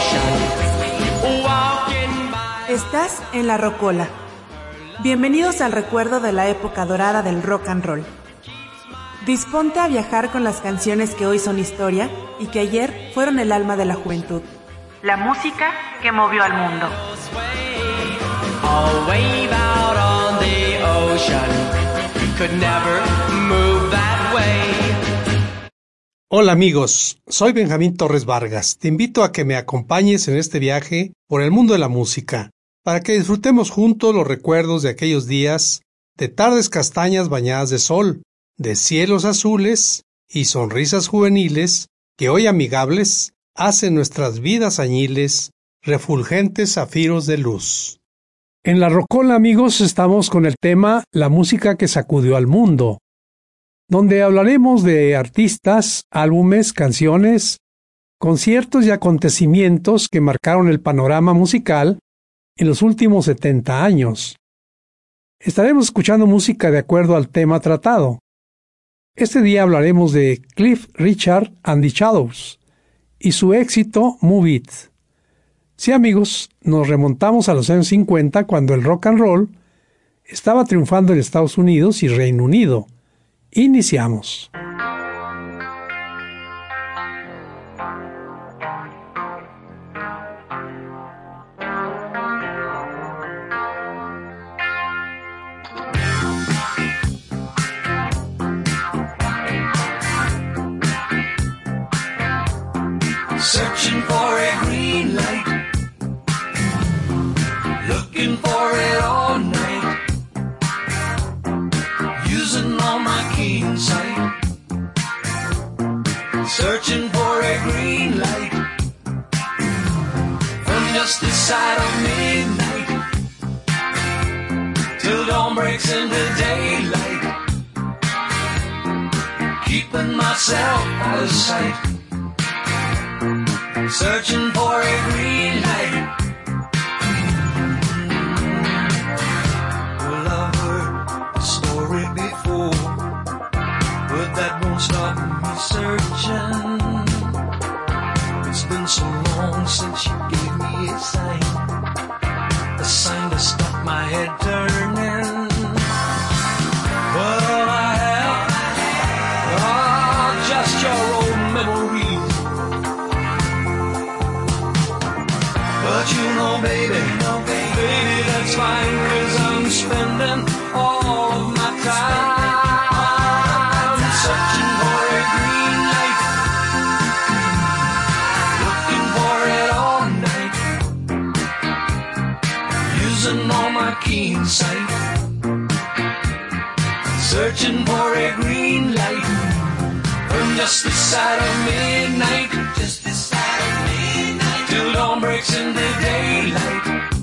Estás en La Rocola. Bienvenidos al recuerdo de la época dorada del rock and roll. Disponte a viajar con las canciones que hoy son historia y que ayer fueron el alma de la juventud. La música que movió al mundo. Hola amigos, soy Benjamín Torres Vargas. Te invito a que me acompañes en este viaje por el mundo de la música, para que disfrutemos juntos los recuerdos de aquellos días, de tardes castañas bañadas de sol, de cielos azules y sonrisas juveniles que hoy amigables hacen nuestras vidas añiles refulgentes zafiros de luz. En La Rocola, amigos, estamos con el tema La música que sacudió al mundo, donde hablaremos de artistas, álbumes, canciones, conciertos y acontecimientos que marcaron el panorama musical en los últimos 70 años. Estaremos escuchando música de acuerdo al tema tratado. Este día hablaremos de Cliff Richard and the Shadows y su éxito Move It. Sí, amigos, nos remontamos a los años 50 cuando el rock and roll estaba triunfando en Estados Unidos y Reino Unido. Iniciamos. Searching for a green light, looking for it all night, using all my keen sight. Searching for a green light, from just this side of midnight till dawn breaks into daylight, keeping myself out of sight. Searching for a green light. Well, I've heard the story before, but that won't stop me searching. It's been so long since you gave me a sign to stop my head turning. But all I have are just your old memories. But you know, baby, that's fine, 'cause I'm spending all of my time searching for a green light, looking for it all night, using all my keen sight, searching for a green light, from just this side of midnight, just this side of midnight, till dawn breaks into daylight,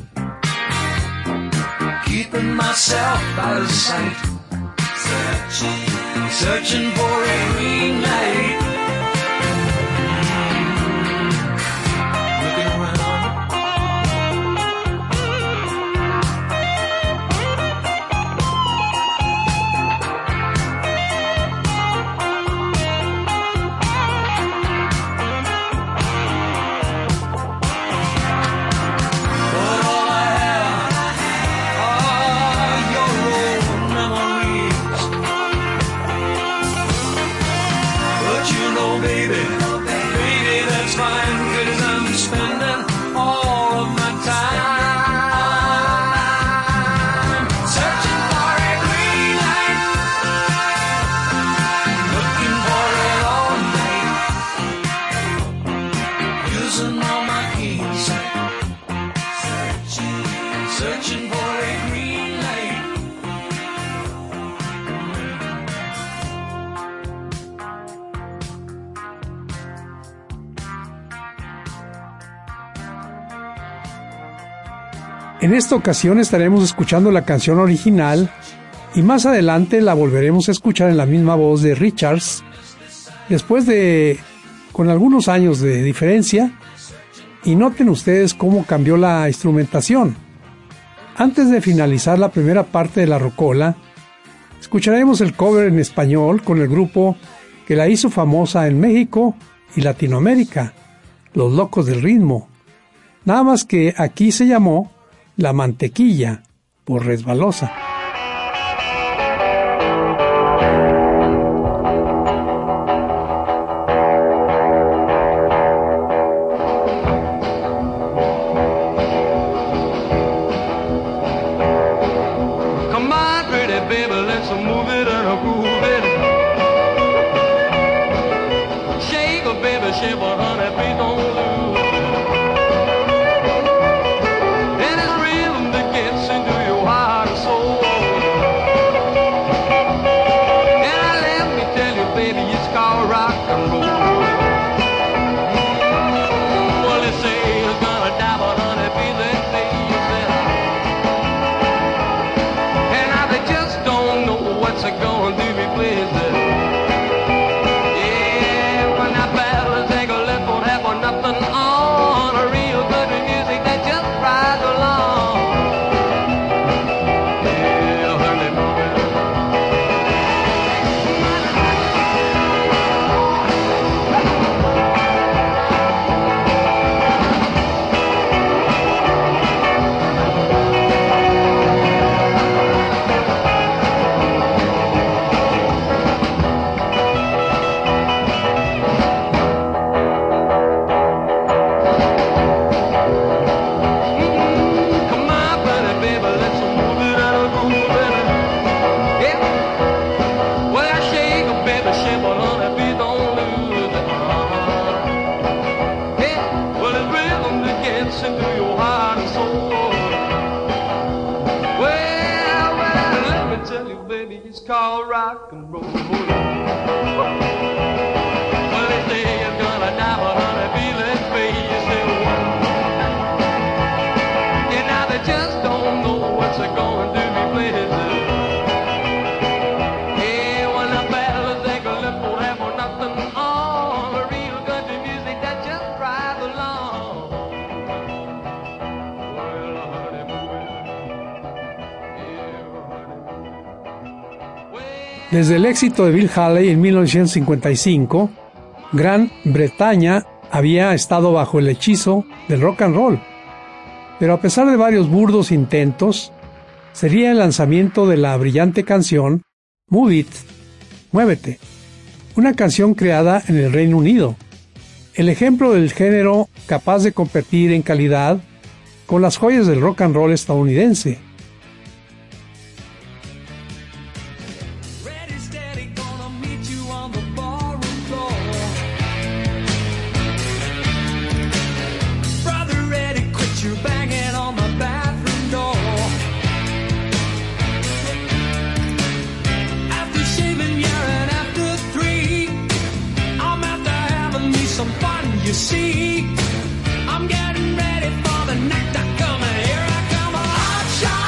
keeping myself out of sight, searching for a green light. Looking around. En esta ocasión estaremos escuchando la canción original y más adelante la volveremos a escuchar en la misma voz de Richards, con algunos años de diferencia, y noten ustedes cómo cambió la instrumentación. Antes de finalizar la primera parte de La Rocola, escucharemos el cover en español con el grupo que la hizo famosa en México y Latinoamérica, Los Locos del Ritmo, nada más que aquí se llamó La Mantequilla, por resbalosa. Desde el éxito de Bill Haley en 1955, Gran Bretaña había estado bajo el hechizo del rock and roll. Pero a pesar de varios burdos intentos, sería el lanzamiento de la brillante canción Move It, Muévete, una canción creada en el Reino Unido, el ejemplo del género capaz de competir en calidad con las joyas del rock and roll estadounidense. You see, I'm getting ready for the night to come, and here I come, a hot shot.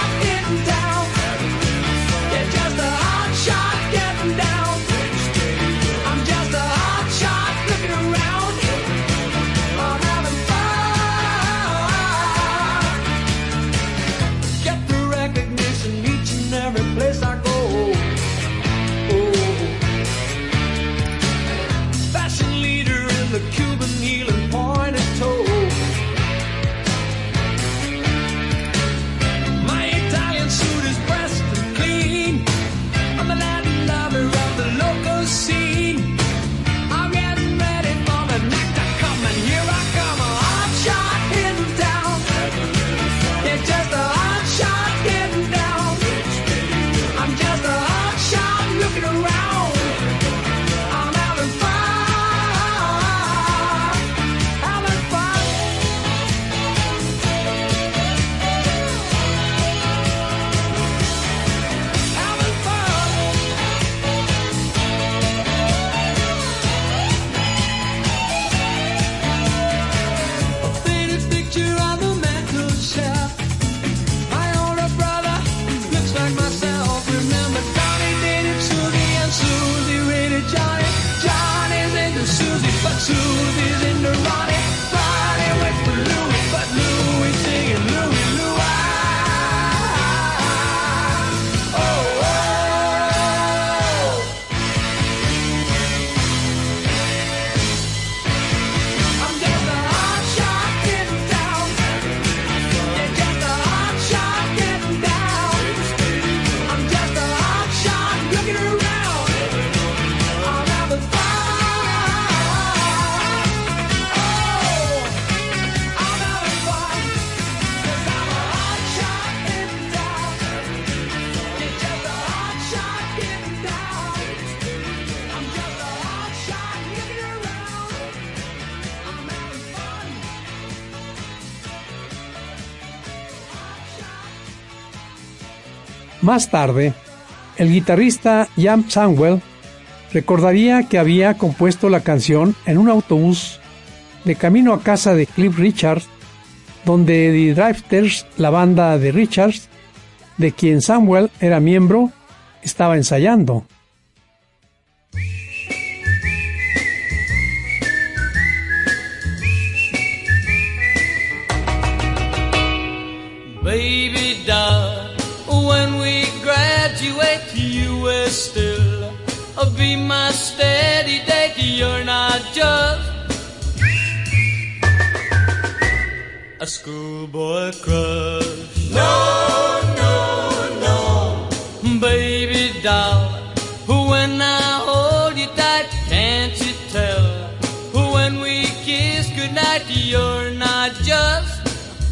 Más tarde, el guitarrista Jan Samwell recordaría que había compuesto la canción en un autobús de camino a casa de Cliff Richard, donde The Drifters, la banda de Richards, de quien Samwell era miembro, estaba ensayando. Baby doll, when we graduate, you will still be my steady date. You're not just a schoolboy crush. No, no, no. Baby doll, when I hold you tight, can't you tell? When we kiss goodnight, you're not just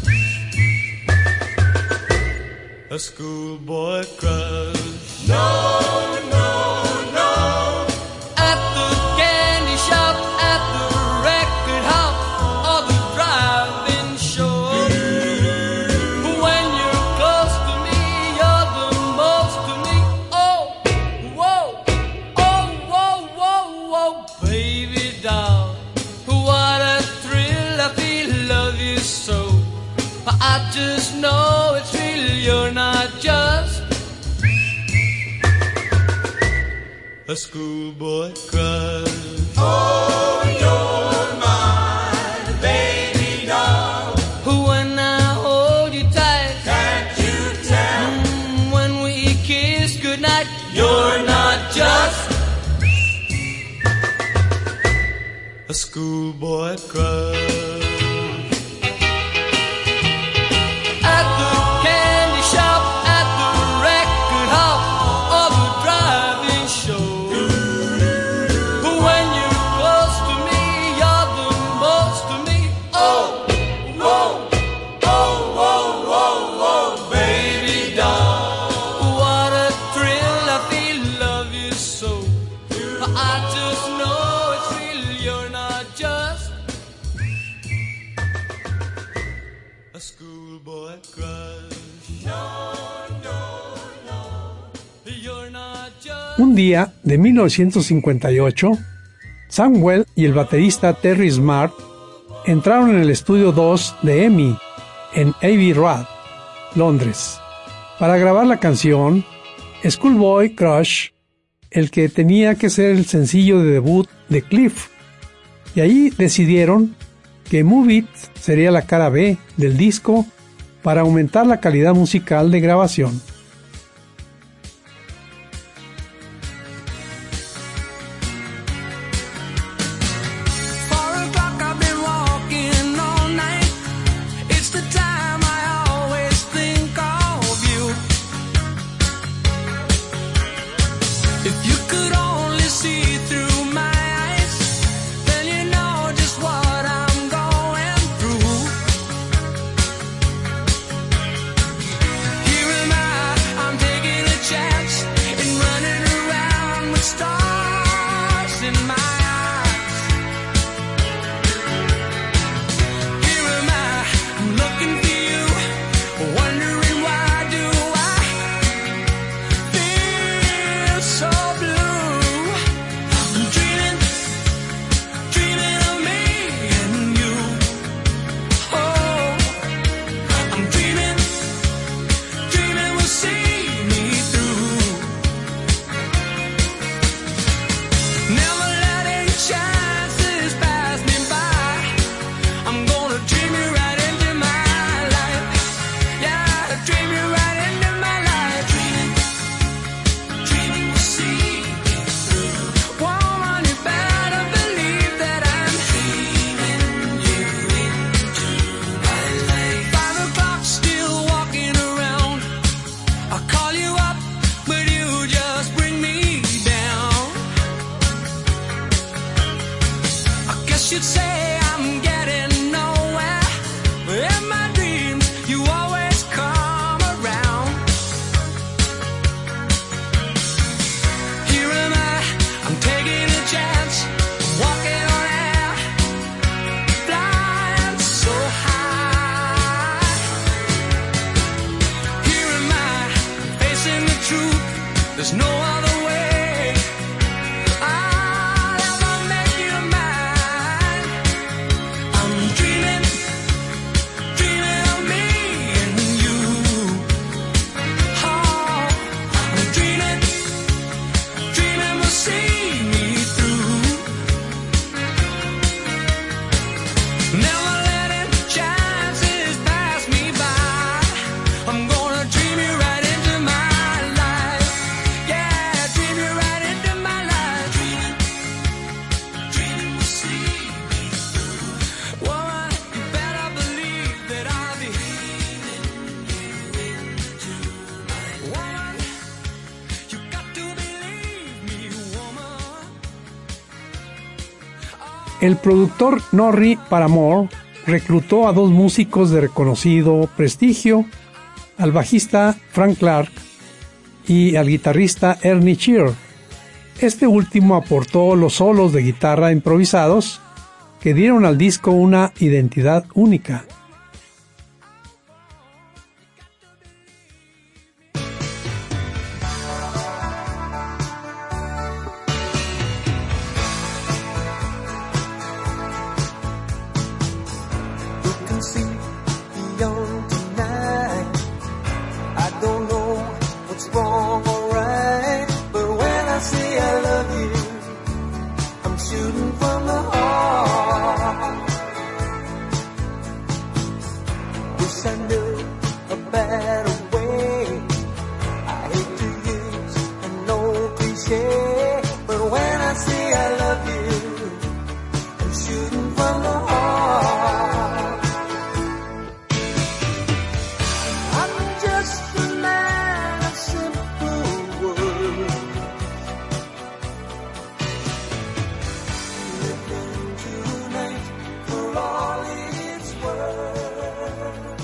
a schoolboy crush. No, no, no. At the candy shop, at the record hop, or the drive-in show. When you're close to me, you're the most to me. Oh, whoa, oh, whoa, whoa, whoa. Baby doll, what a thrill, I feel, love you so. I just know it's real. You're not just a schoolboy crush. Oh, you're my baby doll. When I hold you tight, can't you tell? When we kiss goodnight, you're not just a schoolboy crush. Un día de 1958, Samwell y el baterista Terry Smart entraron en el estudio 2 de EMI en Abbey Road, Londres, para grabar la canción Schoolboy Crush, el que tenía que ser el sencillo de debut de Cliff, y ahí decidieron que Move It sería la cara B del disco para aumentar la calidad musical de grabación. Here am I There's no other way I'll ever make you mine. I'm dreaming, dreaming of me and you. Oh, I'm dreaming, dreaming will see me through. Never letting chances pass me by. I'm gonna dream you right into my life. Yeah, dream you right into my life. Dreaming, dreaming will see me through. Woman, you better believe that I'll be dreaming you into my life. Woman, you got to believe me, woman. El productor Norrie Paramore reclutó a dos músicos de reconocido prestigio, al bajista Frank Clark y al guitarrista Ernie Shear. Este último aportó los solos de guitarra improvisados que dieron al disco una identidad única. Who can see beyond tonight? I don't know what's wrong or right, but when I say I love you, I'm shooting from the heart. Wish I knew a better way. I hate to use an old cliche, but when I say I love you, I'm shooting from the heart. I'm just a man of simple words, living tonight for all it's worth.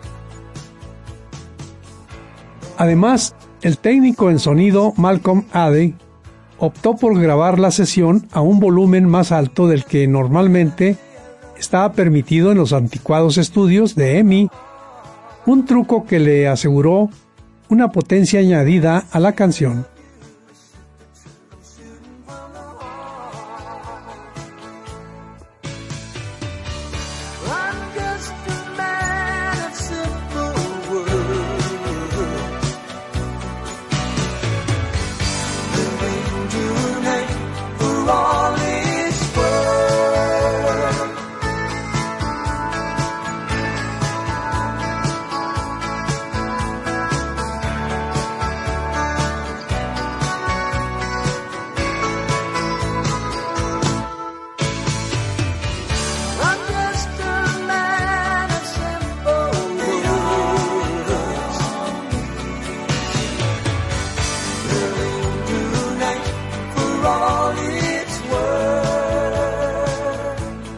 Además, el técnico en sonido Malcolm Adey optó por grabar la sesión a un volumen más alto del que normalmente estaba permitido en los anticuados estudios de EMI, un truco que le aseguró una potencia añadida a la canción. I'm just a man of simple words, living tonight for all it's worth. I'm just a man of simple words, living tonight for all it's worth.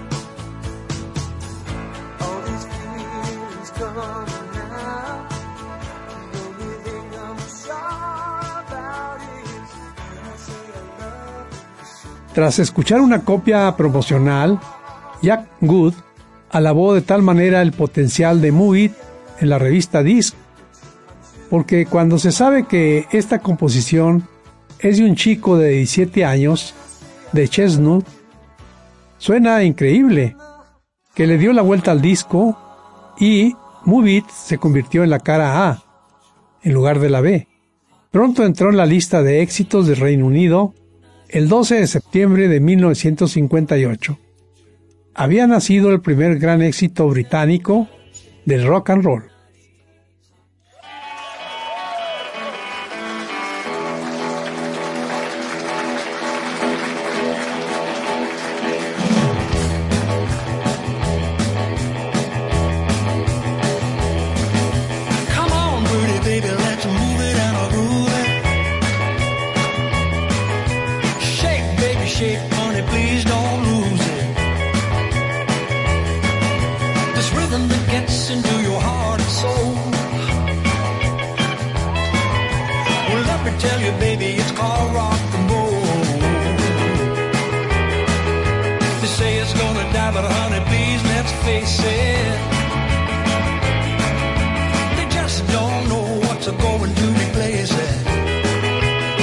All these feelings coming now, the only thing I'm sure about is when I say I love you. Tras escuchar una copia promocional, Jack Good alabó de tal manera el potencial de Move It en la revista Disc, porque cuando se sabe que esta composición es de un chico de 17 años, de Chestnut, suena increíble, que le dio la vuelta al disco y Move It se convirtió en la cara A, en lugar de la B. Pronto entró en la lista de éxitos del Reino Unido el 12 de septiembre de 1958. Había nacido el primer gran éxito británico del rock and roll. Come on, pretty baby, let's move it and I'll groove it. Shake, baby, shake, honey, please don't lose it. This rhythm that gets into your heart and soul. Well, let me tell you, baby, it's called rock and roll. They say it's gonna die, but honey, please, let's face it. They just don't know what's going to replace it.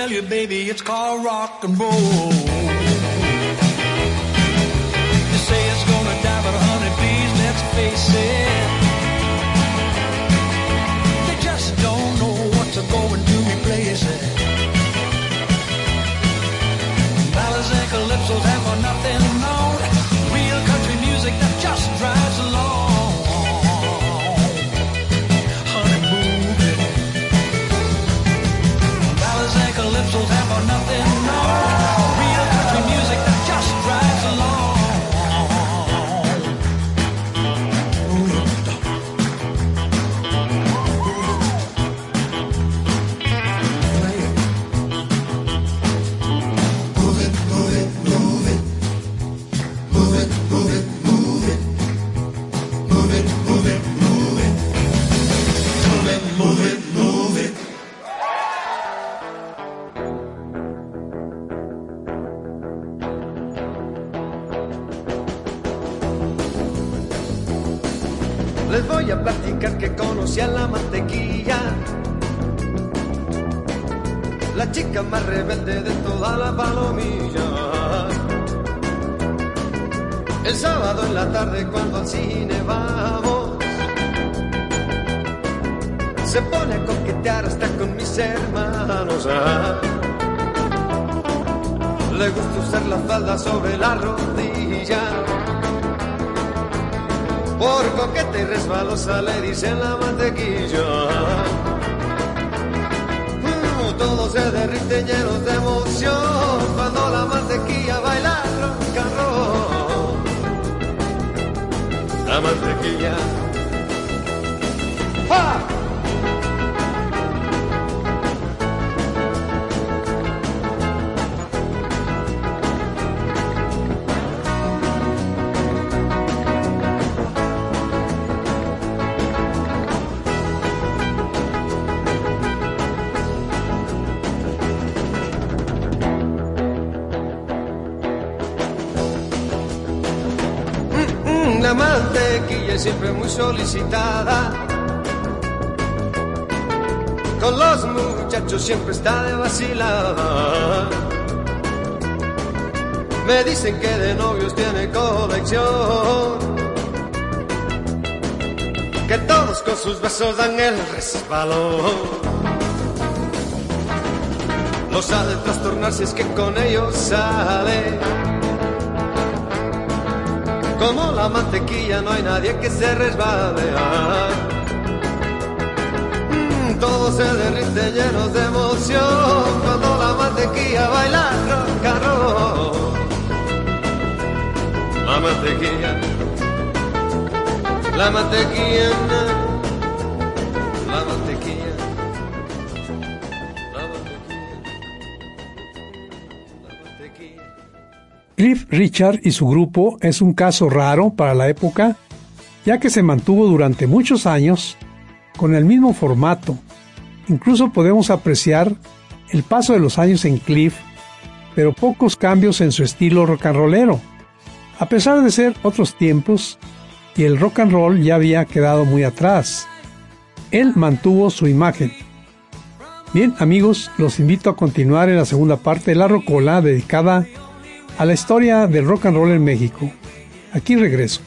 tell you, baby, it's called rock and roll. You say it's gonna die, but honey, please, let's face it. They just don't know what's going to replace it. Ballads and calypsos have for nothing known. Real country music that just drives along. Honey, move it. Ballads and calypsos have for nothing known. Real country music that just drives along. Les voy a platicar que conocí a la mantequilla, la chica más rebelde de toda la palomilla. El sábado en la tarde cuando al cine vamos, se pone a coquetear hasta con mis hermanos. Le gusta usar la falda sobre la rodilla. Por coqueta y resbalosa le dicen la mantequilla. Todos se derriten llenos de emoción cuando la mantequilla baila rock and roll. La mantequilla. ¡Ah! La mantequilla es siempre muy solicitada, con los muchachos siempre está de vacilada. Me dicen que de novios tiene colección, que todos con sus besos dan el resbalón. No sabe trastornar si es que con ellos sale. Como la mantequilla no hay nadie que se resbale. Todos se derriten llenos de emoción cuando la mantequilla baila rock and roll. La mantequilla, la mantequilla, la mantequilla, la mantequilla, la mantequilla. Cliff Richard y su grupo es un caso raro para la época, ya que se mantuvo durante muchos años con el mismo formato. Incluso podemos apreciar el paso de los años en Cliff, pero pocos cambios en su estilo rock and rollero. A pesar de ser otros tiempos, y el rock and roll ya había quedado muy atrás, él mantuvo su imagen. Bien, amigos, los invito a continuar en la segunda parte de La Rocola, dedicada a la historia del rock and roll en México. Aquí regreso.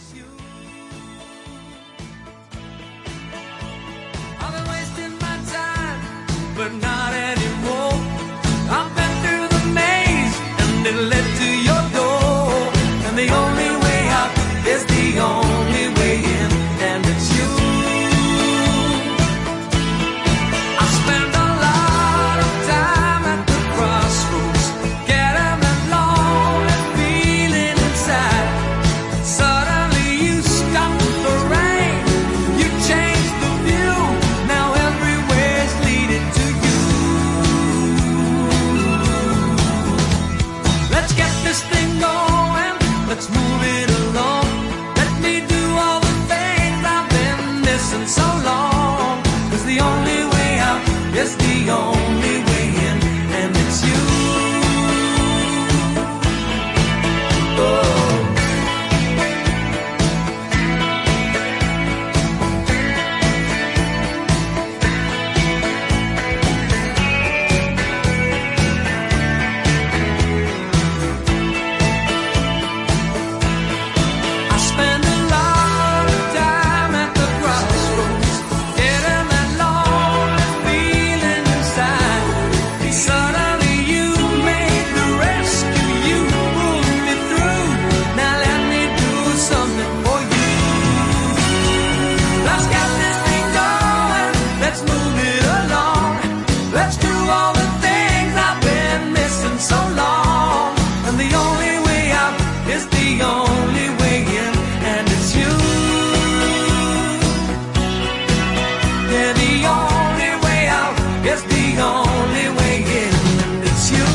Yeah, the only way out is the only way in, and it's you.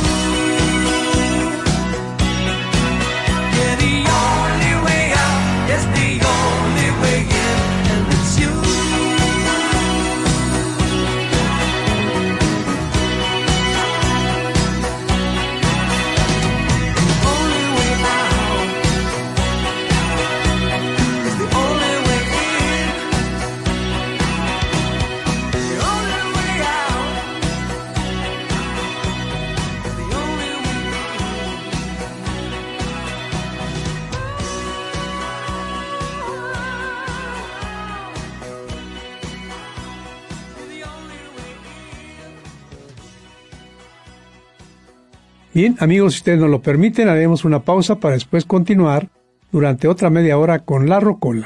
Yeah, the only way out is the only way in, and it's you. Bien, amigos, si ustedes nos lo permiten, haremos una pausa para después continuar durante otra media hora con La Rocola.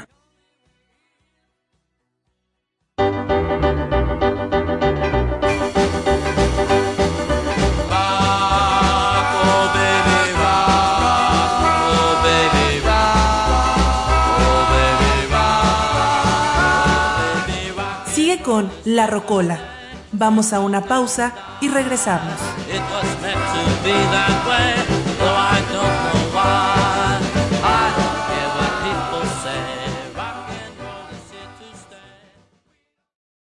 Sigue con La Rocola. Vamos a una pausa y regresamos. It was meant to be that way.